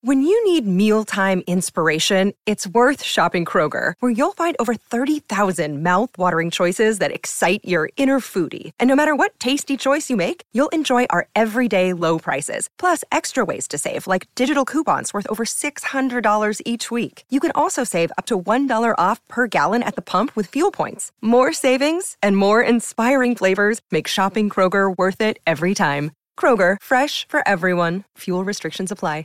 When you need mealtime inspiration, it's worth shopping Kroger, where you'll find over 30,000 mouth-watering choices that excite your inner foodie. And no matter what tasty choice you make, you'll enjoy our everyday low prices, plus extra ways to save, like digital coupons worth over $600 each week. You can also save up to $1 off per gallon at the pump with fuel points. More savings and more inspiring flavors make shopping Kroger worth it every time. Kroger, fresh for everyone. Fuel restrictions apply.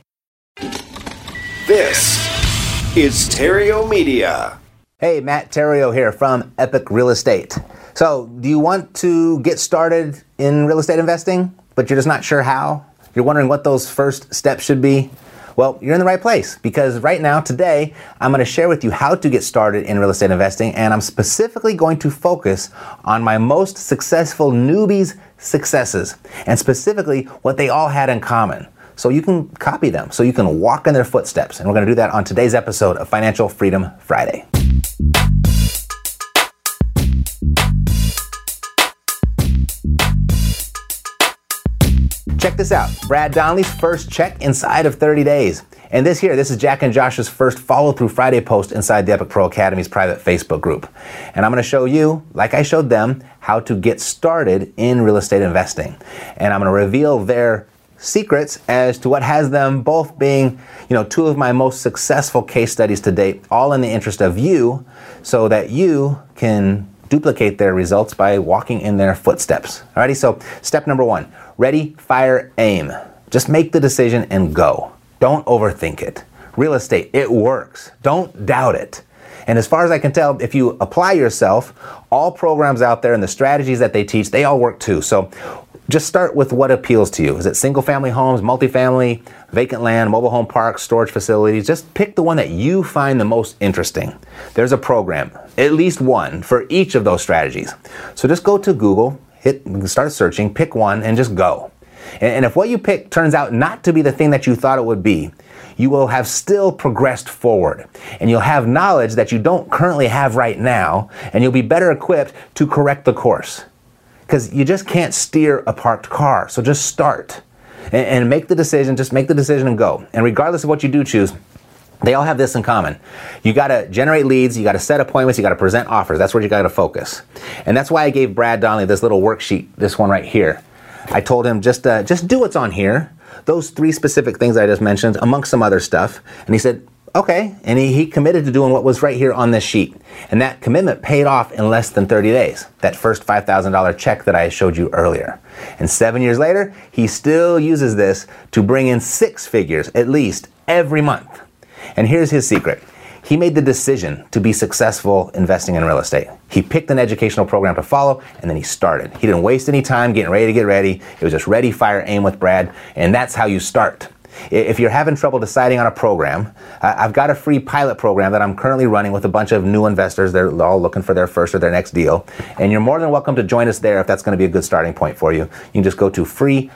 This is Theriault Media. Hey, Matt Theriault here from Epic Real Estate. So, do you want to get started in real estate investing, but you're just not sure how? You're wondering what those first steps should be? Well, you're in the right place, because right now, today, I'm going to share with you how to get started in real estate investing, and I'm specifically going to focus on my most successful newbies' successes, and specifically what they all had in common. So you can copy them, so you can walk in their footsteps. And we're going to do that on today's episode of Financial Freedom Friday. Check this out. Brad Donnelly's first check inside of 30 days. And this is Jack and Josh's first follow-through Friday post inside the Epic Pro Academy's private Facebook group. And I'm going to show you, like I showed them, how to get started in real estate investing. And I'm going to reveal their secrets as to what has them both being, two of my most successful case studies to date, all in the interest of you, so that you can duplicate their results by walking in their footsteps. Alrighty, so step number 1, ready, fire, aim. Just make the decision and go. Don't overthink it. Real estate, it works. Don't doubt it. And as far as I can tell, if you apply yourself, all programs out there and the strategies that they teach, they all work too. So just start with what appeals to you. Is it single-family homes, multifamily, vacant land, mobile home parks, storage facilities? Just pick the one that you find the most interesting. There's a program, at least one, for each of those strategies. So just go to Google, start searching, pick one, and just go. And if what you pick turns out not to be the thing that you thought it would be, you will have still progressed forward. And you'll have knowledge that you don't currently have right now, and you'll be better equipped to correct the course. Because you just can't steer a parked car. So just start and make the decision. Just make the decision and go. And regardless of what you do choose, they all have this in common. You got to generate leads. You got to set appointments. You got to present offers. That's where you got to focus. And that's why I gave Brad Donnelly this little worksheet, this one right here. I told him just do what's on here. Those 3 specific things I just mentioned, amongst some other stuff. And he said, okay. And he committed to doing what was right here on this sheet. And that commitment paid off in less than 30 days. That first $5,000 check that I showed you earlier. And 7 years later, he still uses this to bring in 6 figures, at least, every month. And here's his secret. He made the decision to be successful investing in real estate. He picked an educational program to follow, and then he started. He didn't waste any time getting ready to get ready. It was just ready, fire, aim with Brad. And that's how you start. If you're having trouble deciding on a program, I've got a free pilot program that I'm currently running with a bunch of new investors. They're all looking for their first or their next deal. And you're more than welcome to join us there if that's going to be a good starting point for you. You can just go to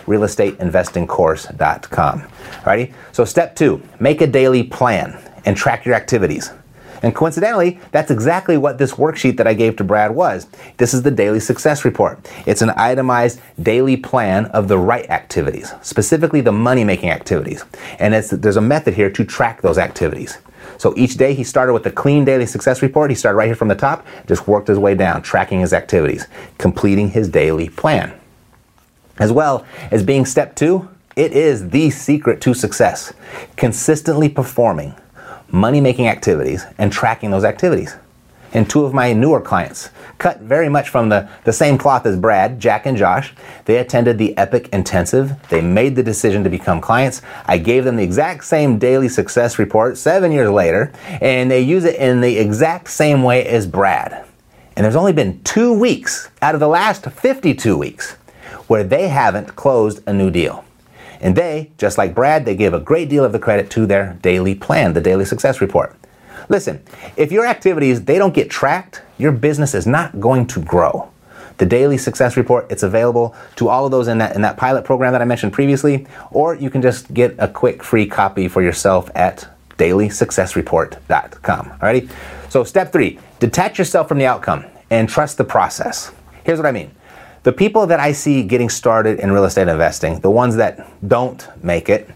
freerealestateinvestingcourse.com. Alrighty? So step 2, make a daily plan and track your activities. And coincidentally, that's exactly what this worksheet that I gave to Brad was. This is the Daily Success Report. It's an itemized daily plan of the right activities, specifically the money-making activities. And there's a method here to track those activities. So each day he started with a clean Daily Success Report. He started right here from the top, just worked his way down, tracking his activities, completing his daily plan. As well as being step 2, it is the secret to success. Consistently performing money-making activities and tracking those activities. And 2 of my newer clients, cut very much from the same cloth as Brad, Jack and Josh, they attended the Epic Intensive. They made the decision to become clients. I gave them the exact same Daily Success Report 7 years later, and they use it in the exact same way as Brad. And there's only been 2 weeks out of the last 52 weeks where they haven't closed a new deal. And they, just like Brad, they give a great deal of the credit to their daily plan, the Daily Success Report. Listen, if your activities, they don't get tracked, your business is not going to grow. The Daily Success Report, it's available to all of those in that pilot program that I mentioned previously, or you can just get a quick free copy for yourself at dailysuccessreport.com. Alrighty? So step 3, detach yourself from the outcome and trust the process. Here's what I mean. The people that I see getting started in real estate investing, the ones that don't make it,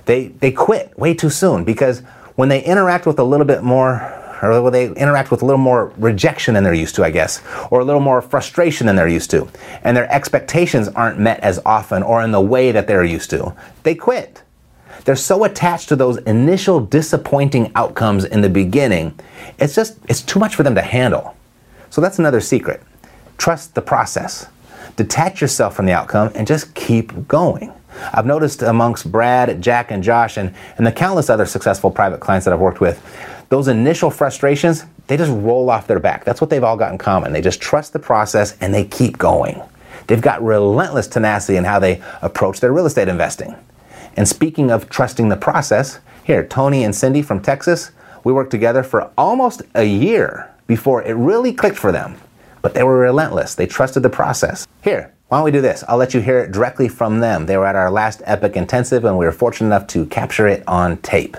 They quit way too soon because when they interact with a little bit more, or when they interact with a little more rejection than they're used to, I guess, or a little more frustration than they're used to, and their expectations aren't met as often or in the way that they're used to, they quit. They're so attached to those initial disappointing outcomes in the beginning, it's too much for them to handle. So that's another secret. Trust the process. Detach yourself from the outcome and just keep going. I've noticed amongst Brad, Jack, and Josh, and the countless other successful private clients that I've worked with, those initial frustrations, they just roll off their back. That's what they've all got in common. They just trust the process and they keep going. They've got relentless tenacity in how they approach their real estate investing. And speaking of trusting the process, here, Tony and Cindy from Texas, we worked together for almost a year before it really clicked for them. But they were relentless. They trusted the process. Here, why don't we do this? I'll let you hear it directly from them. They were at our last Epic Intensive, and we were fortunate enough to capture it on tape.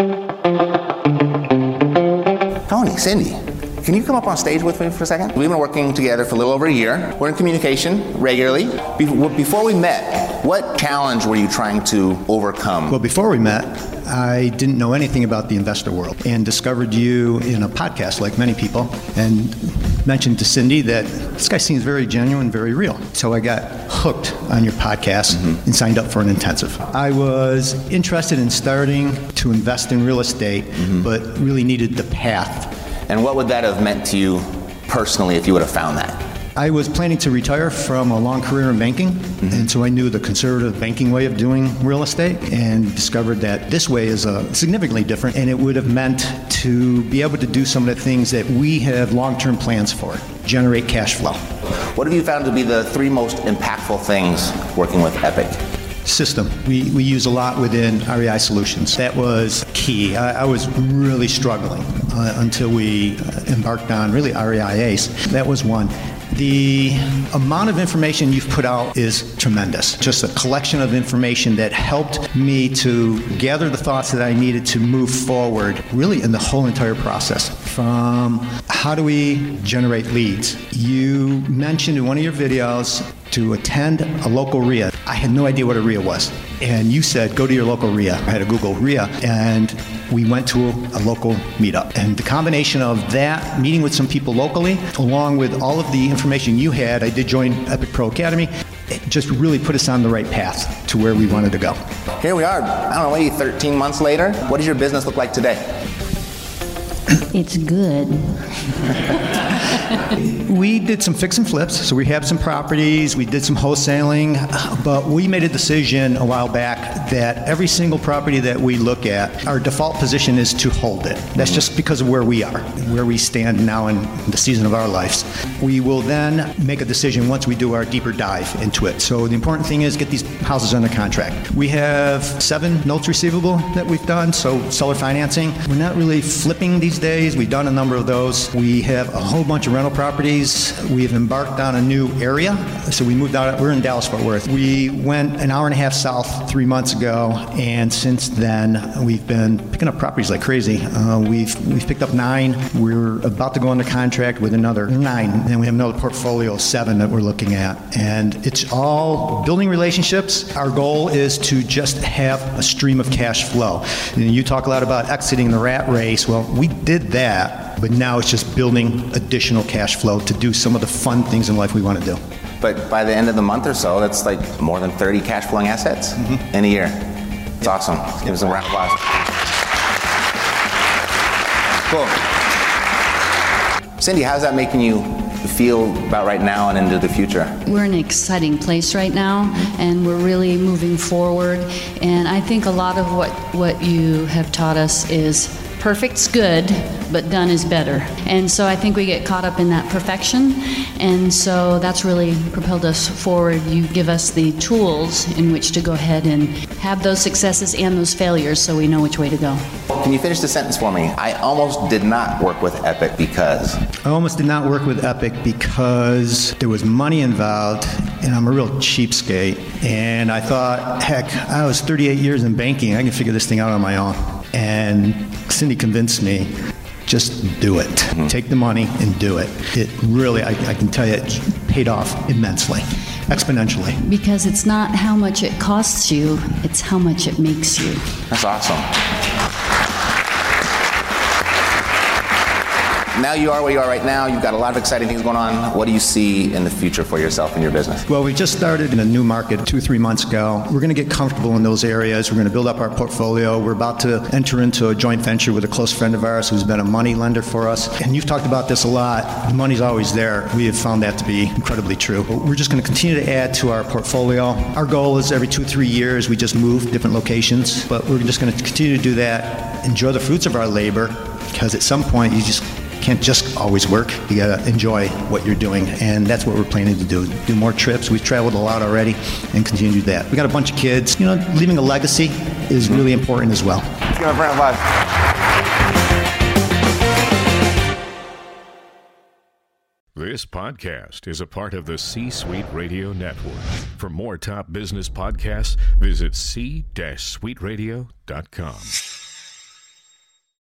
Tony, Cindy, can you come up on stage with me for a second? We've been working together for a little over a year. We're in communication regularly. Before we met, what challenge were you trying to overcome? Well, before we met, I didn't know anything about the investor world and discovered you in a podcast like many people and mentioned to Cindy that this guy seems very genuine, very real. So I got hooked on your podcast and signed up for an intensive. I was interested in starting to invest in real estate, but really needed the path. And what would that have meant to you personally if you would have found that? I was planning to retire from a long career in banking, and so I knew the conservative banking way of doing real estate and discovered that this way is significantly different, and it would have meant to be able to do some of the things that we have long-term plans for, generate cash flow. What have you found to be the 3 most impactful things working with Epic? System. We use a lot within REI Solutions. That was key. I was really struggling until we embarked on really REI Ace. That was one. The amount of information you've put out is tremendous. Just a collection of information that helped me to gather the thoughts that I needed to move forward, really in the whole entire process. From how do we generate leads? You mentioned in one of your videos to attend a local RIA. I had no idea what a RIA was. And you said, go to your local RIA. I had to Google RIA, and we went to a local meetup. And the combination of that, meeting with some people locally, along with all of the information you had, I did join Epic Pro Academy, it just really put us on the right path to where we wanted to go. Here we are, I don't know, maybe 13 months later. What does your business look like today? It's good. We did some fix and flips, so we have some properties, we did some wholesaling, but we made a decision a while back that every single property that we look at, our default position is to hold it. That's just because of where we are, where we stand now in the season of our lives. We will then make a decision once we do our deeper dive into it. So the important thing is get these houses under contract. We have 7 notes receivable that we've done, so seller financing. We're not really flipping these days. We've done a number of those. We have a whole bunch of rental properties. We've embarked on a new area. So we moved out, we're in Dallas-Fort Worth. We went an hour and a half south 3 months ago, and since then we've been picking up properties like crazy. We've picked up 9. We're about to go under contract with another 9, and we have another portfolio of 7 that we're looking at. And it's all building relationships. Our goal is to just have a stream of cash flow. And you talk a lot about exiting the rat race. Well, we did that, but now it's just building additional cash flow to do some of the fun things in life we want to do. But by the end of the month or so, that's like more than 30 cash flowing assets in a year. It's awesome. Give us a round of applause. Cool. Cindy, how's that making you feel about right now and into the future? We're in an exciting place right now, and we're really moving forward. And I think a lot of what you have taught us is perfect's good, but done is better. And so I think we get caught up in that perfection, and so that's really propelled us forward. You give us the tools in which to go ahead and have those successes and those failures so we know which way to go. Can you finish the sentence for me? I almost did not work with Epic because... I almost did not work with Epic because there was money involved, and I'm a real cheapskate. And I thought, heck, I was 38 years in banking. I can figure this thing out on my own. And Cindy convinced me, just do it. Take the money and do it. It really, I can tell you, it paid off immensely. exponentially. Because it's not how much it costs you, it's how much it makes you. That's awesome. Now you are where you are right now. You've got a lot of exciting things going on. What do you see in the future for yourself and your business? Well, we just started in a new market 2-3 months ago. We're going to get comfortable in those areas. We're going to build up our portfolio. We're about to enter into a joint venture with a close friend of ours who's been a money lender for us. And you've talked about this a lot. Money's always there. We have found that to be incredibly true. But we're just going to continue to add to our portfolio. Our goal is every 2-3 years we just move different locations. But we're just going to continue to do that, enjoy the fruits of our labor, because at some point you just can't just always work. You gotta enjoy what you're doing, and that's what we're planning to do. Do more trips. We've traveled a lot already, and continue to do that. We got a bunch of kids. Leaving a legacy is really important as well. Let's give a round of applause. This podcast is a part of the C-Suite Radio Network. For more top business podcasts, visit c-suiteradio.com.